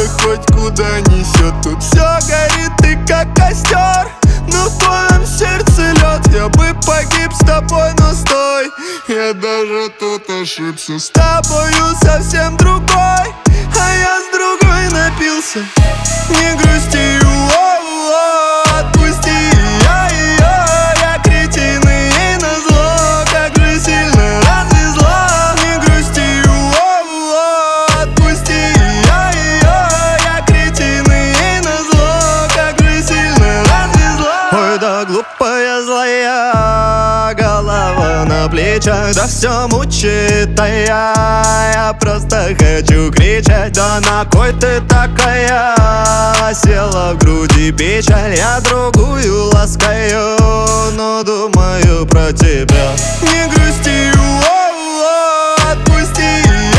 хоть куда несет. Тут все горит, ты как костер, но в твоем сердце лед. Я бы погиб с тобой, но стой, я даже тут ошибся. С тобою совсем другой, а я с другой напился. Не грусти, отпусти ее. Я кретин и ей назло, как же сильно развезло. Не грусти, отпусти ее. Я кретин и ей назло, как же сильно развезло. Ой, да глупая злая голова на плечах, да все мучит, а я просто хочу кричать. Да на кой ты такая? Села в груди печаль, я другую ласкаю, но думаю про тебя. Не грусти, отпусти